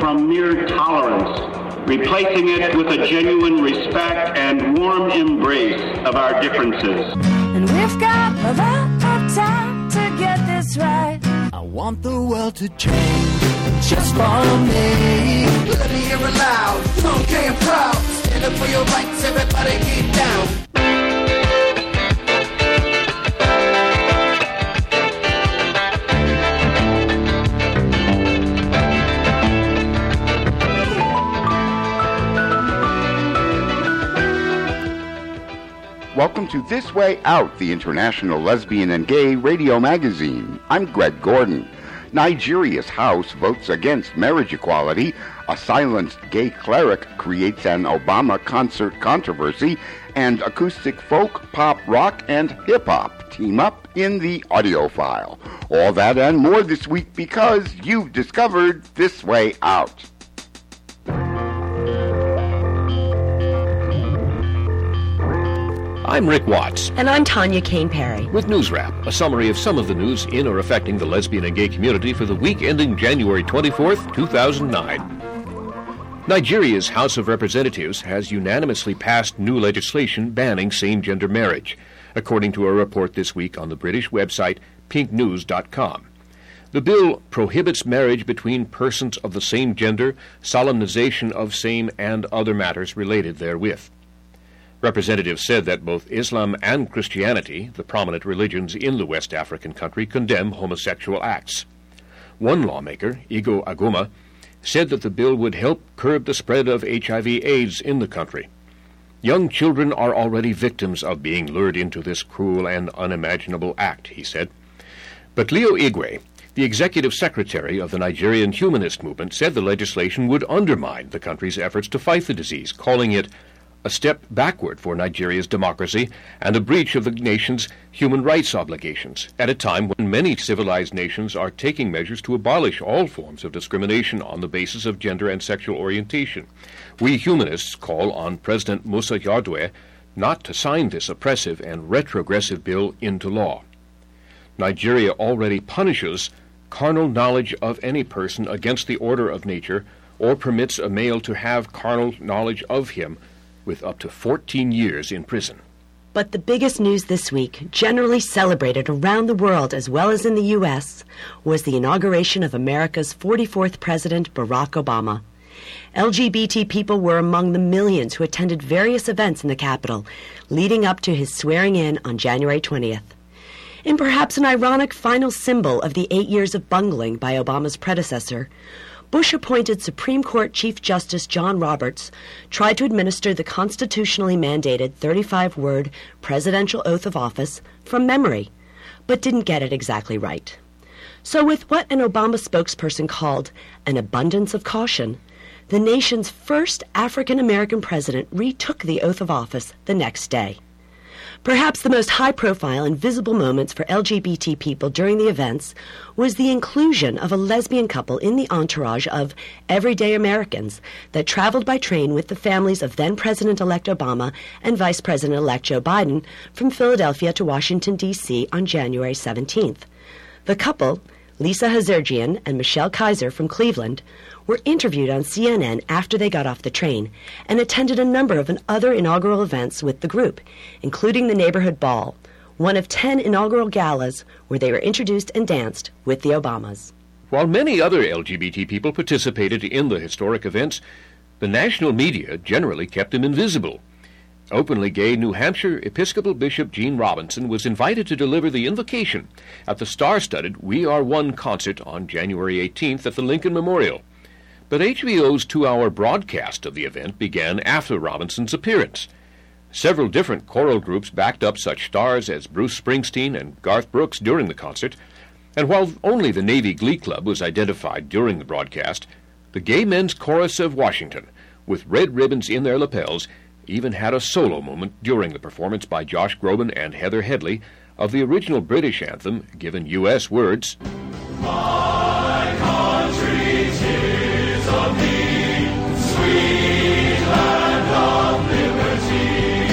from mere tolerance, replacing it with a genuine respect and warm embrace of our differences. And we've got a lot of time to get this right. I want the world to change just for me. Let me hear it loud, strong, gay, and proud. Stand up for your rights, everybody get down. Welcome to This Way Out, the international lesbian and gay radio magazine. I'm Greg Gordon. Nigeria's House votes against marriage equality. A silenced gay cleric creates an Obama concert controversy. And acoustic folk, pop, rock, and hip-hop team up in the audio file. All that and more this week because you've discovered This Way Out. I'm Rick Watts. And I'm Tanya Kane-Perry. With News Wrap, a summary of some of the news in or affecting the lesbian and gay community for the week ending January 24th, 2009. Nigeria's House of Representatives has unanimously passed new legislation banning same-gender marriage, according to a report this week on the British website pinknews.com. The bill prohibits marriage between persons of the same gender, solemnization of same and other matters related therewith. Representatives said that both Islam and Christianity, the prominent religions in the West African country, condemn homosexual acts. One lawmaker, Igo Aguma, said that the bill would help curb the spread of HIV/AIDS in the country. Young children are already victims of being lured into this cruel and unimaginable act, he said. But Leo Igwe, the executive secretary of the Nigerian Humanist Movement, said the legislation would undermine the country's efforts to fight the disease, calling it a step backward for Nigeria's democracy and a breach of the nation's human rights obligations, at a time when many civilized nations are taking measures to abolish all forms of discrimination on the basis of gender and sexual orientation. We humanists call on President Musa Yar'Adua not to sign this oppressive and retrogressive bill into law. Nigeria already punishes carnal knowledge of any person against the order of nature or permits a male to have carnal knowledge of him with up to 14 years in prison. But the biggest news this week, generally celebrated around the world as well as in the U.S., was the inauguration of America's 44th President, Barack Obama. LGBT people were among the millions who attended various events in the Capitol, leading up to his swearing in on January 20th. In perhaps an ironic final symbol of the 8 years of bungling by Obama's predecessor, Bush-appointed Supreme Court Chief Justice John Roberts tried to administer the constitutionally mandated 35-word presidential oath of office from memory, but didn't get it exactly right. So with what an Obama spokesperson called an abundance of caution, the nation's first African-American president retook the oath of office the next day. Perhaps the most high-profile and visible moments for LGBT people during the events was the inclusion of a lesbian couple in the entourage of everyday Americans that traveled by train with the families of then-President-elect Obama and Vice President-elect Joe Biden from Philadelphia to Washington, D.C. on January 17th. The couple, Lisa Hazarjian and Michelle Kaiser from Cleveland, were interviewed on CNN after they got off the train and attended a number of other inaugural events with the group, including the Neighborhood Ball, one of 10 inaugural galas where they were introduced and danced with the Obamas. While many other LGBT people participated in the historic events, the national media generally kept them invisible. Openly gay New Hampshire Episcopal Bishop Gene Robinson was invited to deliver the invocation at the star-studded We Are One concert on January 18th at the Lincoln Memorial. But HBO's 2-hour broadcast of the event began after Robinson's appearance. Several different choral groups backed up such stars as Bruce Springsteen and Garth Brooks during the concert, and while only the Navy Glee Club was identified during the broadcast, the Gay Men's Chorus of Washington, with red ribbons in their lapels, even had a solo moment during the performance by Josh Groban and Heather Headley of the original British anthem, given U.S. words, "My country, 'tis of thee, sweet land of liberty,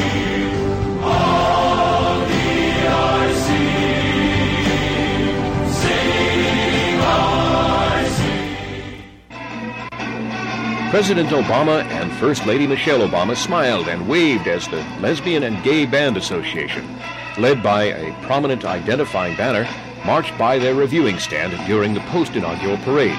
all thee I sing, sing I sing." President Obama and First Lady Michelle Obama smiled and waved as the Lesbian and Gay Band Association, led by a prominent identifying banner, marched by their reviewing stand during the post-inaugural parade.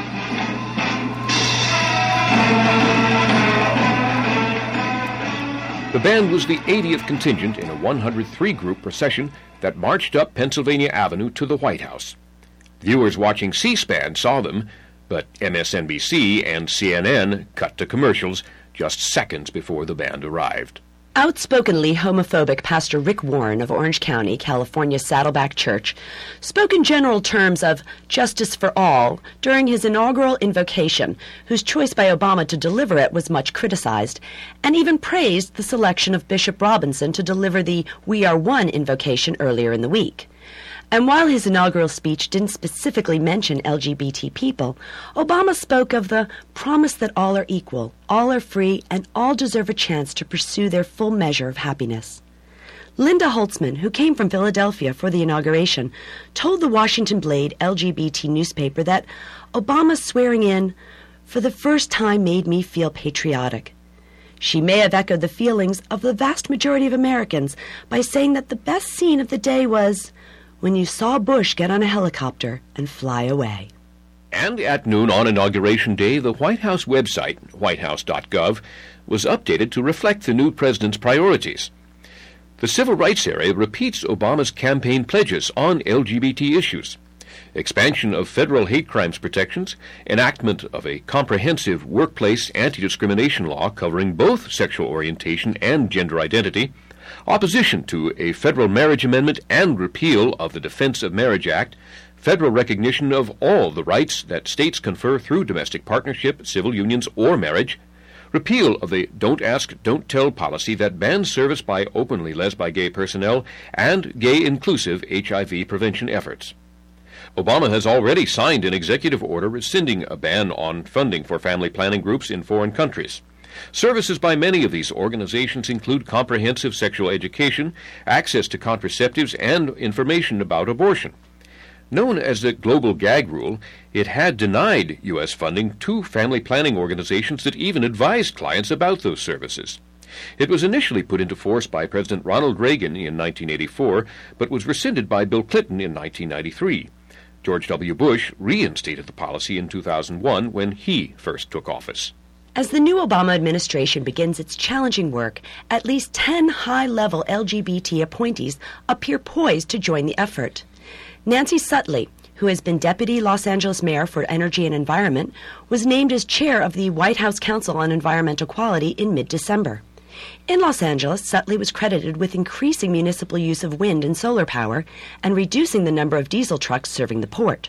The band was the 80th contingent in a 103-group procession that marched up Pennsylvania Avenue to the White House. Viewers watching C-SPAN saw them, but MSNBC and CNN cut to commercials just seconds before the band arrived. Outspokenly homophobic Pastor Rick Warren of Orange County, California's Saddleback Church, spoke in general terms of justice for all during his inaugural invocation, whose choice by Obama to deliver it was much criticized, and even praised the selection of Bishop Robinson to deliver the We Are One invocation earlier in the week. And while his inaugural speech didn't specifically mention LGBT people, Obama spoke of the promise that all are equal, all are free, and all deserve a chance to pursue their full measure of happiness. Linda Holtzman, who came from Philadelphia for the inauguration, told the Washington Blade LGBT newspaper that Obama's swearing in for the first time made me feel patriotic. She may have echoed the feelings of the vast majority of Americans by saying that the best scene of the day was when you saw Bush get on a helicopter and fly away. And at noon on Inauguration Day, the White House website, whitehouse.gov, was updated to reflect the new president's priorities. The civil rights area repeats Obama's campaign pledges on LGBT issues: expansion of federal hate crimes protections, enactment of a comprehensive workplace anti-discrimination law covering both sexual orientation and gender identity, opposition to a federal marriage amendment and repeal of the Defense of Marriage Act, federal recognition of all the rights that states confer through domestic partnership, civil unions, or marriage, repeal of the Don't Ask, Don't Tell policy that bans service by openly lesbi-gay personnel, and gay-inclusive HIV prevention efforts. Obama has already signed an executive order rescinding a ban on funding for family planning groups in foreign countries. Services by many of these organizations include comprehensive sexual education, access to contraceptives, and information about abortion. Known as the Global Gag Rule, it had denied U.S. funding to family planning organizations that even advised clients about those services. It was initially put into force by President Ronald Reagan in 1984, but was rescinded by Bill Clinton in 1993. George W. Bush reinstated the policy in 2001 when he first took office. As the new Obama administration begins its challenging work, at least 10 high-level LGBT appointees appear poised to join the effort. Nancy Sutley, who has been Deputy Los Angeles Mayor for Energy and Environment, was named as chair of the White House Council on Environmental Quality in mid-December. In Los Angeles, Sutley was credited with increasing municipal use of wind and solar power and reducing the number of diesel trucks serving the port.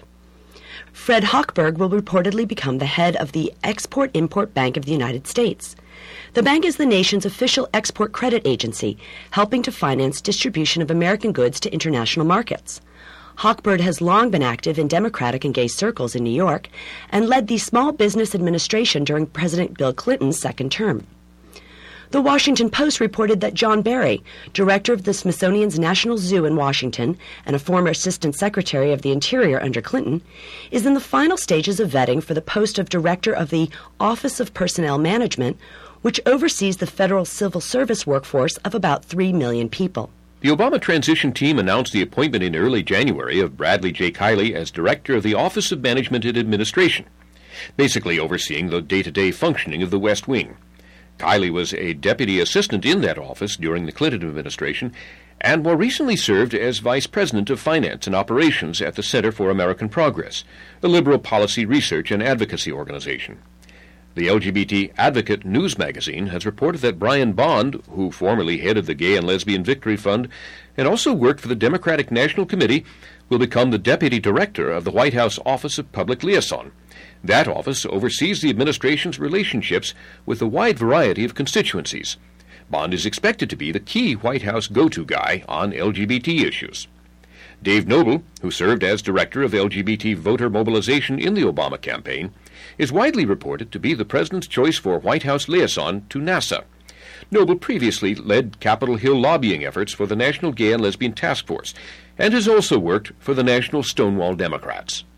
Fred Hochberg will reportedly become the head of the Export-Import Bank of the United States. The bank is the nation's official export credit agency, helping to finance distribution of American goods to international markets. Hochberg has long been active in Democratic and gay circles in New York and led the Small Business Administration during President Bill Clinton's second term. The Washington Post reported that John Barry, director of the Smithsonian's National Zoo in Washington and a former Assistant Secretary of the Interior under Clinton, is in the final stages of vetting for the post of Director of the Office of Personnel Management, which oversees the federal civil service workforce of about 3 million people. The Obama transition team announced the appointment in early January of Bradley J. Kiley as Director of the Office of Management and Administration, basically overseeing the day-to-day functioning of the West Wing. Kiley was a deputy assistant in that office during the Clinton administration and more recently served as Vice President of Finance and Operations at the Center for American Progress, a liberal policy research and advocacy organization. The LGBT Advocate news magazine has reported that Brian Bond, who formerly headed the Gay and Lesbian Victory Fund and also worked for the Democratic National Committee, will become the Deputy Director of the White House Office of Public Liaison. That office oversees the administration's relationships with a wide variety of constituencies. Bond is expected to be the key White House go-to guy on LGBT issues. Dave Noble, who served as Director of LGBT voter mobilization in the Obama campaign, is widely reported to be the President's choice for White House liaison to NASA. Noble previously led Capitol Hill lobbying efforts for the National Gay and Lesbian Task Force and has also worked for the National Stonewall Democrats.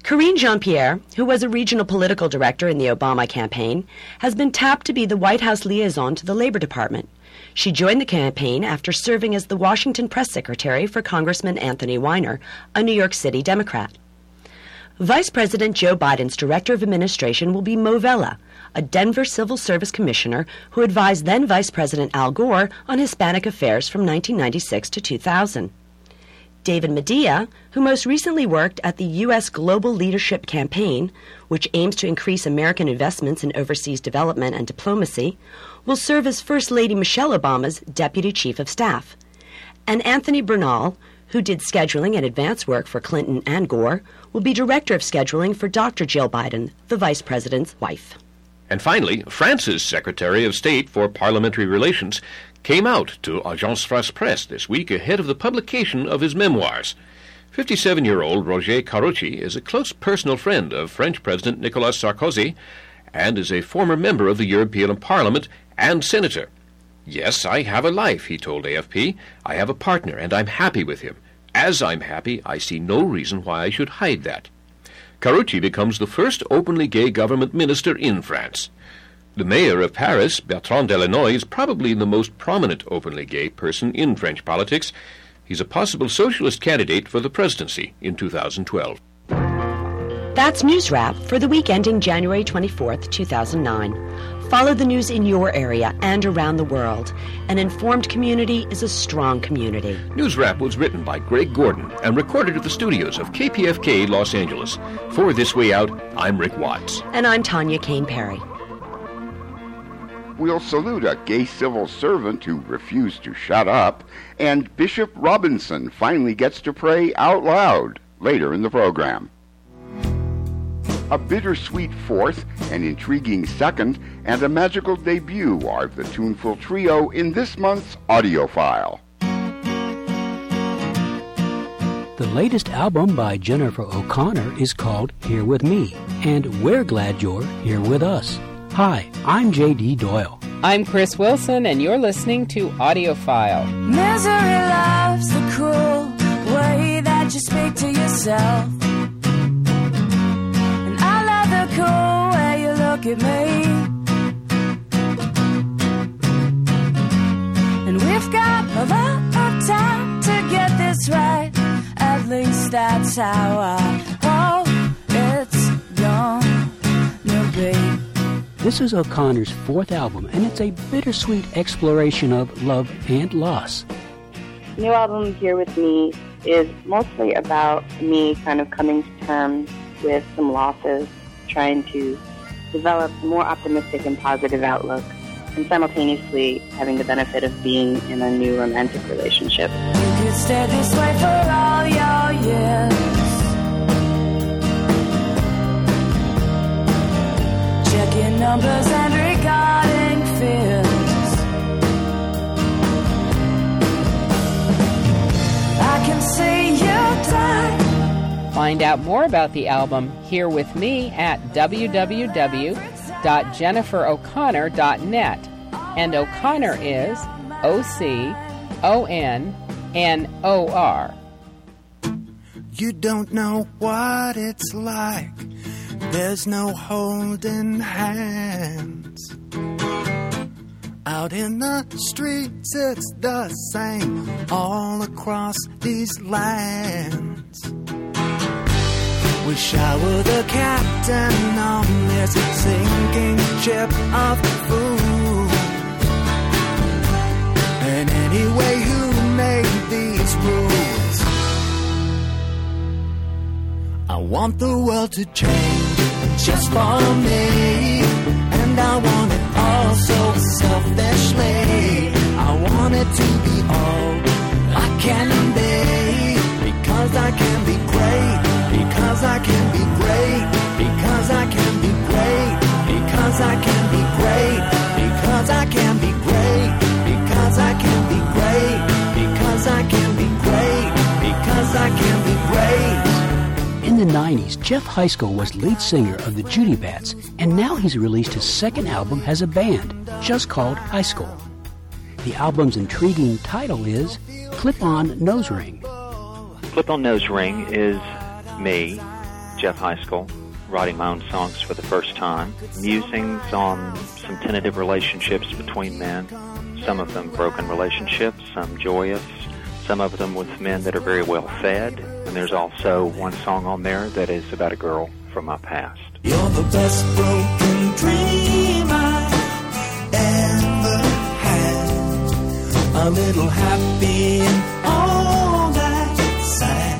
Karine Jean-Pierre, who was a regional political director in the Obama campaign, has been tapped to be the White House liaison to the Labor Department. She joined the campaign after serving as the Washington press secretary for Congressman Anthony Weiner, a New York City Democrat. Vice President Joe Biden's director of administration will be Mo Vela, a Denver Civil Service commissioner who advised then Vice President Al Gore on Hispanic affairs from 1996 to 2000. David Medea, who most recently worked at the U.S. Global Leadership Campaign, which aims to increase American investments in overseas development and diplomacy, will serve as First Lady Michelle Obama's Deputy Chief of Staff. And Anthony Bernal, who did scheduling and advance work for Clinton and Gore, will be Director of Scheduling for Dr. Jill Biden, the Vice President's wife. And finally, France's Secretary of State for Parliamentary Relations came out to Agence France-Presse this week ahead of the publication of his memoirs. 57-year-old Roger Karoutchi is a close personal friend of French President Nicolas Sarkozy and is a former member of the European Parliament and senator. "Yes, I have a life," he told AFP. "I have a partner, and I'm happy with him. As I'm happy, I see no reason why I should hide that." Karoutchi becomes the first openly gay government minister in France. The mayor of Paris, Bertrand Delanoë, is probably the most prominent openly gay person in French politics. He's a possible socialist candidate for the presidency in 2012. That's News Wrap for the week ending January 24th, 2009. Follow the news in your area and around the world. An informed community is a strong community. News Wrap was written by Greg Gordon and recorded at the studios of KPFK Los Angeles. For This Way Out, I'm Rick Watts. And I'm Tanya Kane Perry. We'll salute a gay civil servant who refused to shut up, and Bishop Robinson finally gets to pray out loud later in the program. A bittersweet fourth, an intriguing second, and a magical debut are the tuneful trio in this month's audiophile. The latest album by Jennifer O'Connor is called Here With Me, and we're glad you're here with us. Hi, I'm J.D. Doyle. I'm Chris Wilson, and you're listening to Audiophile. Misery loves the cruel way that you speak to yourself. And I love the cool way you look at me. And we've got a lot of time to get this right. At least that's how I hope it's gonna be. This is O'Connor's fourth album, and it's a bittersweet exploration of love and loss. The new album, Here With Me, is mostly about me kind of coming to terms with some losses, trying to develop a more optimistic and positive outlook, and simultaneously having the benefit of being in a new romantic relationship. You could stay this way for all your years. Checking numbers and regarding fears. I can see you die. Find out more about the album Here With Me at www.jenniferoconnor.net. And O'Connor is O-C-O-N-N-O-R. You don't know what it's like. There's no holding hands. Out in the streets it's the same all across these lands. Wish I were the captain on this sinking ship of food. And anyway, who made these rules? I want the world to change just for me, and I want it all so selfishly. I want it to be all I can be, because I can be great, because I can be great, because I can be great, because I can be great, because I can be great, because I can be great, because I can be great, because I can be great. In the 90s, Jeff Heiskell was lead singer of the Judy Bats, and now he's released his second album as a band, just called Heiskell. The album's intriguing title is Clip-On Nose Ring. Clip-On Nose Ring is me Jeff Heiskell, writing my own songs for the first time. Musings on some tentative relationships between men, some of them broken relationships, some joyous, some of them with men that are very well fed. And there's also one song on there that is about a girl from my past. You're the best broken dream I ever had. A little happy and all that sad.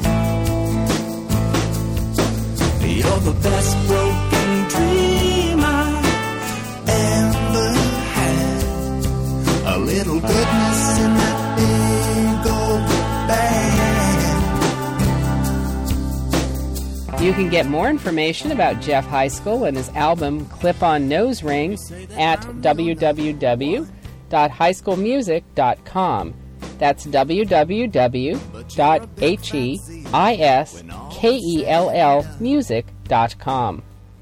You're the best broken dream I ever had. A little goodness in that big old bag. You can get more information about Jeff Heiskell and his album Clip-On Nose Ring at www.heiskellmusic.com. That's www.heiskellmusic.com.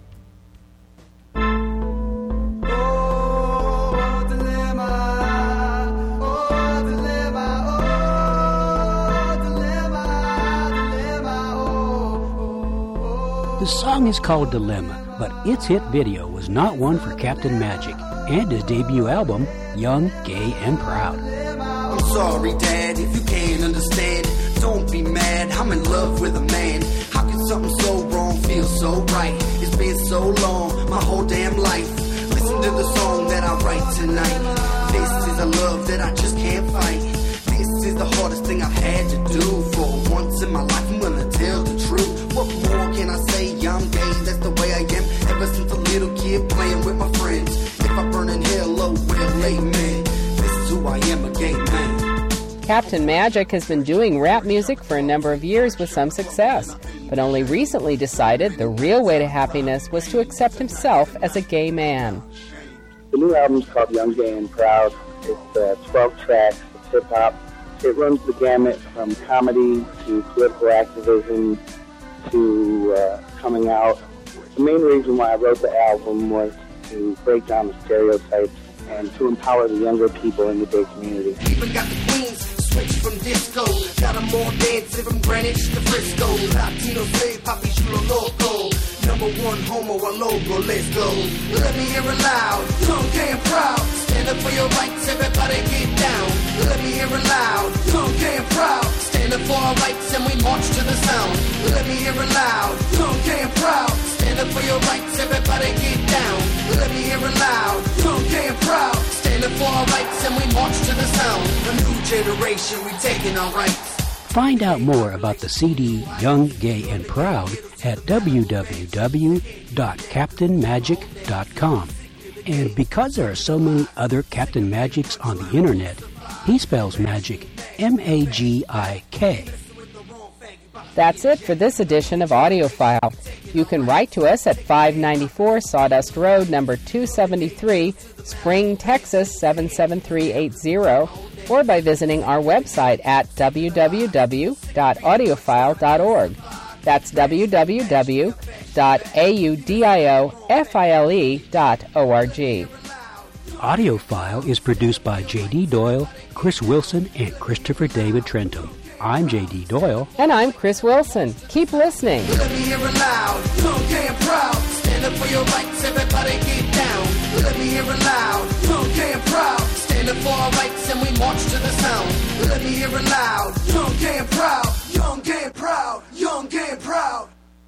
The song is called Dilemma, but its hit video was not one for Captain Magic and his debut album, Young, Gay, and Proud. I'm sorry, Dad, if you can't understand. Don't be mad, I'm in love with a man. How can something so wrong feel so right? It's been so long, my whole damn life. Listen to the song that I write tonight. This is a love that I just can't fight. This is the hardest thing I've had to do. For once in my life, I'm gonna tell the truth. What more can I say? I'm gay, that's the way I am. Ever since a little kid playing with my friends. If I burn in hell, oh well, amen. This is who I am, a gay man. Captain Magic has been doing rap music for a number of years with some success, but only recently decided the real way to happiness was to accept himself as a gay man. The new album's called Young, Gay, and Proud. It's 12 tracks, it's hip-hop. It runs the gamut from comedy to political activism to coming out. The main reason why I wrote the album was to break down the stereotypes and to empower the younger people in the gay community. Even got the queens switch from disco. Got them all dancing from Greenwich to Frisco. Latino slave, papi chulo loco. Number one homo, a logo, let's go. Let me hear it loud, young, gay, and proud. Stand up for your rights, everybody get down. Let me hear it loud, young, gay, and proud. Stand up for our rights and we march to the sound. Let me hear it loud, young, gay, and proud. Stand up for your rights, everybody get down. Let me hear it loud, young, gay, and proud. Stand up for our rights and we march to the sound. A new generation, we taking our rights. Find out more about the CD Young, Gay, and Proud at www.captainmagic.com. And because there are so many other Captain Magics on the internet, he spells magic M-A-G-I-K. That's it for this edition of AudioFile. You can write to us at 594 Sawdust Road, number 273, Spring, Texas 77380, or by visiting our website at www.audiophile.org. That's www.audiofile.org. AudioFile is produced by J.D. Doyle, Chris Wilson, and Christopher David Trentum. I'm J.D. Doyle. And I'm Chris Wilson. Keep listening. Let me hear it loud, young, gay, and proud. Stand up for your rights, everybody get down. Let me hear it loud, young, gay, and proud. Stand up for our rights and we march to the sound. Let me hear it loud, young, gay, and proud. Young, gay, and proud. Young, gay, and proud.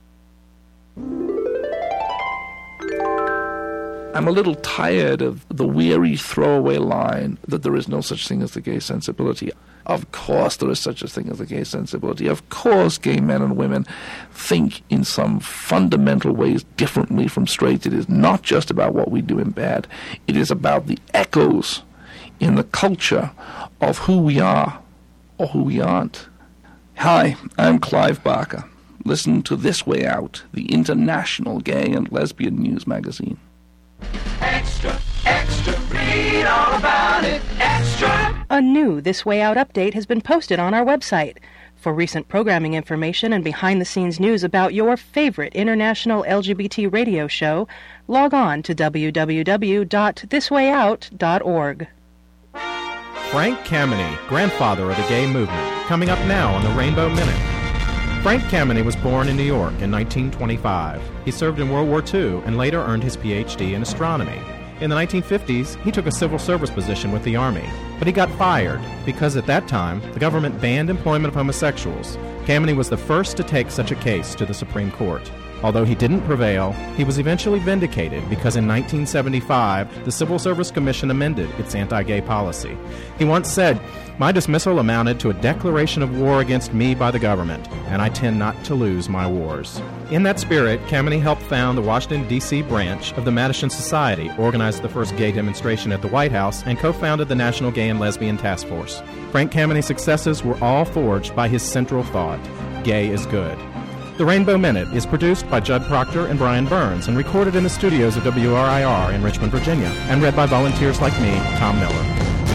I'm a little tired of the weary throwaway line that there is no such thing as the gay sensibility. Of course there is such a thing as a gay sensibility. Of course gay men and women think in some fundamental ways differently from straights. It is not just about what we do in bed. It is about the echoes in the culture of who we are or who we aren't. Hi, I'm Clive Barker. Listen to This Way Out, the international gay and lesbian news magazine. Extra, extra, read all about it, extra. A new This Way Out update has been posted on our website. For recent programming information and behind-the-scenes news about your favorite international LGBT radio show, log on to www.thiswayout.org. Frank Kameny, grandfather of the gay movement, coming up now on the Rainbow Minute. Frank Kameny was born in New York in 1925. He served in World War II and later earned his Ph.D. in astronomy. In the 1950s, he took a civil service position with the Army, but he got fired because at that time, the government banned employment of homosexuals. Kameny was the first to take such a case to the Supreme Court. Although he didn't prevail, he was eventually vindicated because in 1975, the Civil Service Commission amended its anti-gay policy. He once said, "My dismissal amounted to a declaration of war against me by the government, and I tend not to lose my wars." In that spirit, Kameny helped found the Washington, D.C. branch of the Madison Society, organized the first gay demonstration at the White House, and co-founded the National Gay and Lesbian Task Force. Frank Kameny's successes were all forged by his central thought: gay is good. The Rainbow Minute is produced by Judd Proctor and Brian Burns and recorded in the studios of WRIR in Richmond, Virginia, and read by volunteers like me, Tom Miller.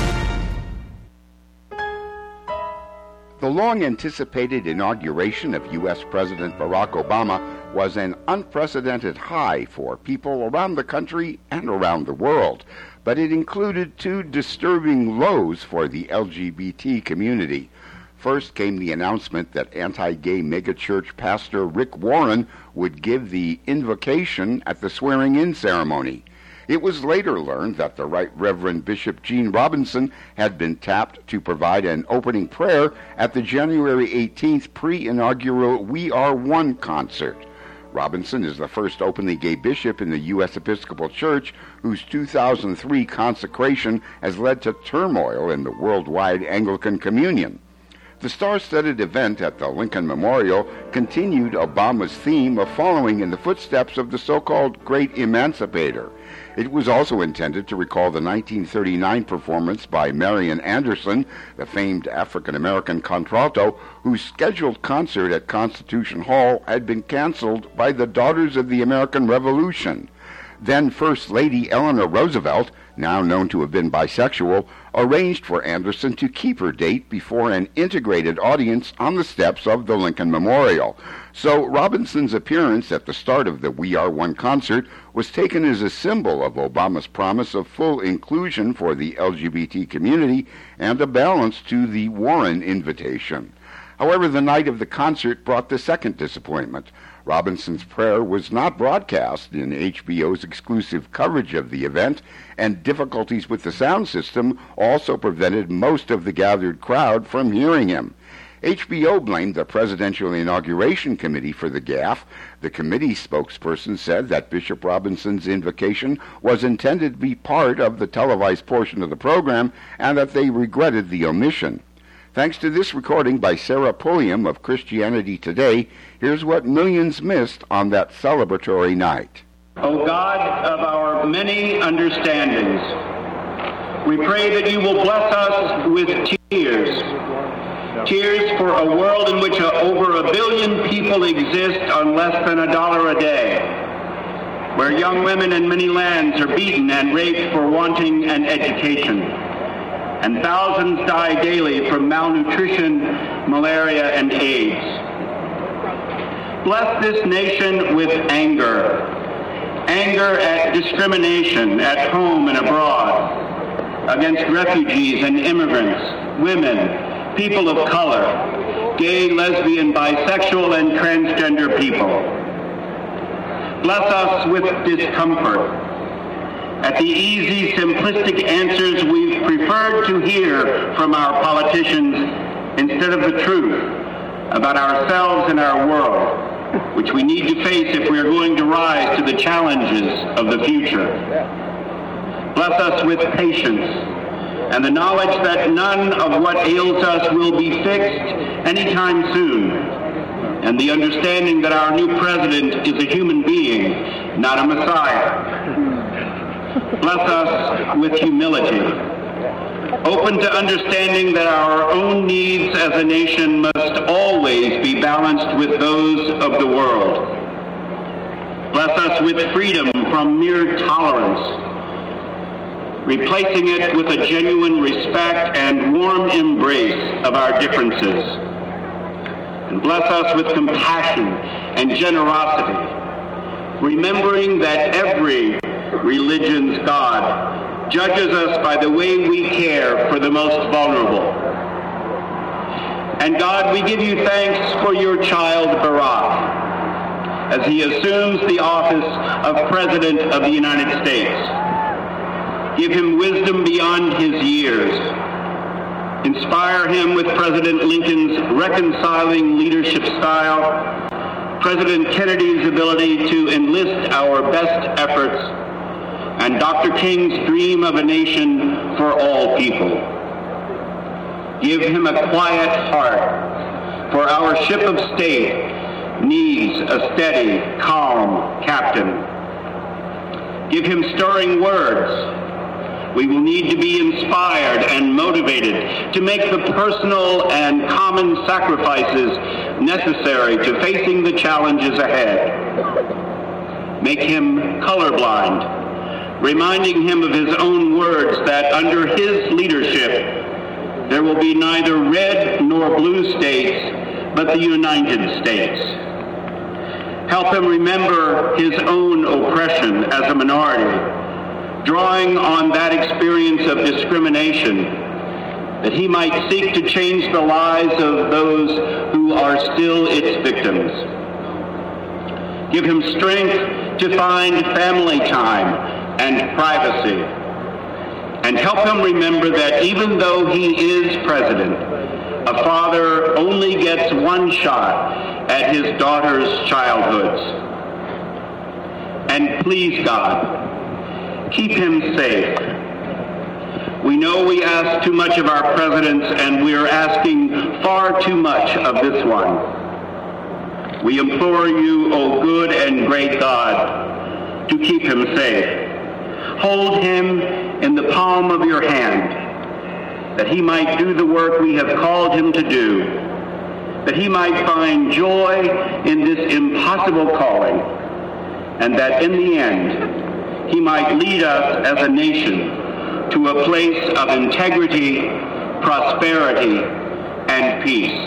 The long-anticipated inauguration of U.S. President Barack Obama was an unprecedented high for people around the country and around the world, but it included two disturbing lows for the LGBT community. First came the announcement that anti-gay megachurch pastor Rick Warren would give the invocation at the swearing-in ceremony. It was later learned that the Right Reverend Bishop Gene Robinson had been tapped to provide an opening prayer at the January 18th pre-inaugural We Are One concert. Robinson is the first openly gay bishop in the U.S. Episcopal Church, whose 2003 consecration has led to turmoil in the worldwide Anglican Communion. The star-studded event at the Lincoln Memorial continued Obama's theme of following in the footsteps of the so-called Great Emancipator. It was also intended to recall the 1939 performance by Marian Anderson, the famed African-American contralto, whose scheduled concert at Constitution Hall had been canceled by the Daughters of the American Revolution. Then First Lady Eleanor Roosevelt, now known to have been bisexual, arranged for Anderson to keep her date before an integrated audience on the steps of the Lincoln Memorial. So Robinson's appearance at the start of the We Are One concert was taken as a symbol of Obama's promise of full inclusion for the LGBT community and a balance to the Warren invitation. However, the night of the concert brought the second disappointment. Robinson's prayer was not broadcast in HBO's exclusive coverage of the event, and difficulties with the sound system also prevented most of the gathered crowd from hearing him. HBO blamed the Presidential Inauguration Committee for the gaffe. The committee spokesperson said that Bishop Robinson's invocation was intended to be part of the televised portion of the program and that they regretted the omission. Thanks to this recording by Sarah Pulliam of Christianity Today, here's what millions missed on that celebratory night. O God of our many understandings, we pray that you will bless us with tears. Tears for a world in which over 1 billion people exist on less than $1 a day, where young women in many lands are beaten and raped for wanting an education, and thousands die daily from malnutrition, malaria, and AIDS. Bless this nation with anger at discrimination at home and abroad, against refugees and immigrants, women, people of color, gay, lesbian, bisexual, and transgender people. Bless us with discomfort at the easy, simplistic answers we've preferred to hear from our politicians instead of the truth about ourselves and our world, which we need to face if we are going to rise to the challenges of the future. Bless us with patience and the knowledge that none of what ails us will be fixed anytime soon, and the understanding that our new president is a human being, not a messiah. Bless us with humility, open to understanding that our own needs as a nation must always be balanced with those of the world. Bless us with freedom from mere tolerance, replacing it with a genuine respect and warm embrace of our differences. And bless us with compassion and generosity, remembering that every religion's God judges us by the way we care for the most vulnerable. And God, we give you thanks for your child, Barack, as he assumes the office of President of the United States. Give him wisdom beyond his years. Inspire him with President Lincoln's reconciling leadership style, President Kennedy's ability to enlist our best efforts, and Dr. King's dream of a nation for all people. Give him a quiet heart, for our ship of state needs a steady, calm captain. Give him stirring words. We will need to be inspired and motivated to make the personal and common sacrifices necessary to facing the challenges ahead. Make him colorblind, reminding him of his own words that under his leadership there will be neither red nor blue states, but the United States. Help him remember his own oppression as a minority, drawing on that experience of discrimination, that he might seek to change the lives of those who are still its victims. Give him strength to find family time and privacy, and help him remember that even though he is president, a father only gets one shot at his daughter's childhoods. And please, God, keep him safe. We know we ask too much of our presidents, and we are asking far too much of this one. We implore you, O good and great God, to keep him safe. Hold him in the palm of your hand, that he might do the work we have called him to do, that he might find joy in this impossible calling, and that in the end he might lead us as a nation to a place of integrity, prosperity, and peace.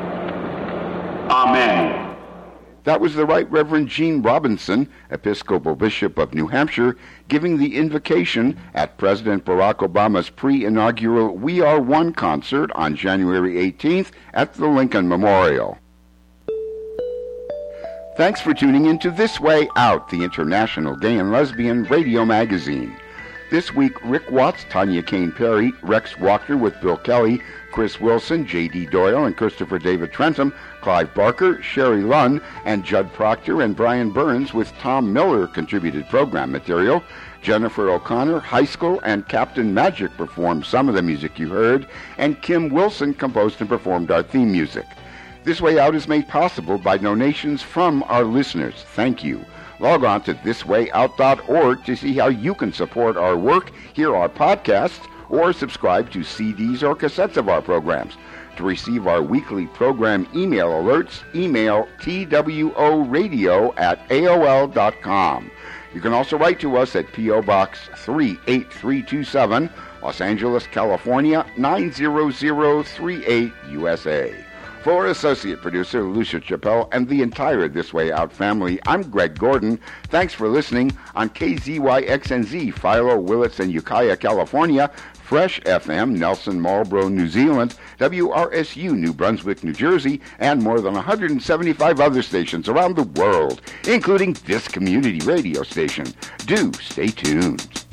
Amen. That was the Right Reverend Gene Robinson, Episcopal Bishop of New Hampshire, giving the invocation at President Barack Obama's pre-inaugural We Are One concert on January 18th at the Lincoln Memorial. Thanks for tuning in to This Way Out, the international gay and lesbian radio magazine. This week, Rick Watts, Tanya Kane Perry, Rex Walker with Bill Kelly, Chris Wilson, J.D. Doyle, and Christopher David Trentham, Clive Barker, Sherry Lunn, and Judd Proctor and Brian Burns with Tom Miller contributed program material. Jennifer O'Connor, High School, and Captain Magic performed some of the music you heard, and Kim Wilson composed and performed our theme music. This Way Out is made possible by donations from our listeners. Thank you. Log on to thiswayout.org to see how you can support our work, hear our podcasts, or subscribe to CDs or cassettes of our programs. To receive our weekly program email alerts, email tworadio@aol.com. You can also write to us at P.O. Box 38327, Los Angeles, California, 90038, USA. For Associate Producer Lucia Chappelle and the entire This Way Out family, I'm Greg Gordon. Thanks for listening on KZYXNZ, Philo, Willits, and Ukiah, California, Fresh FM, Nelson, Marlborough, New Zealand, WRSU, New Brunswick, New Jersey, and more than 175 other stations around the world, including this community radio station. Do stay tuned.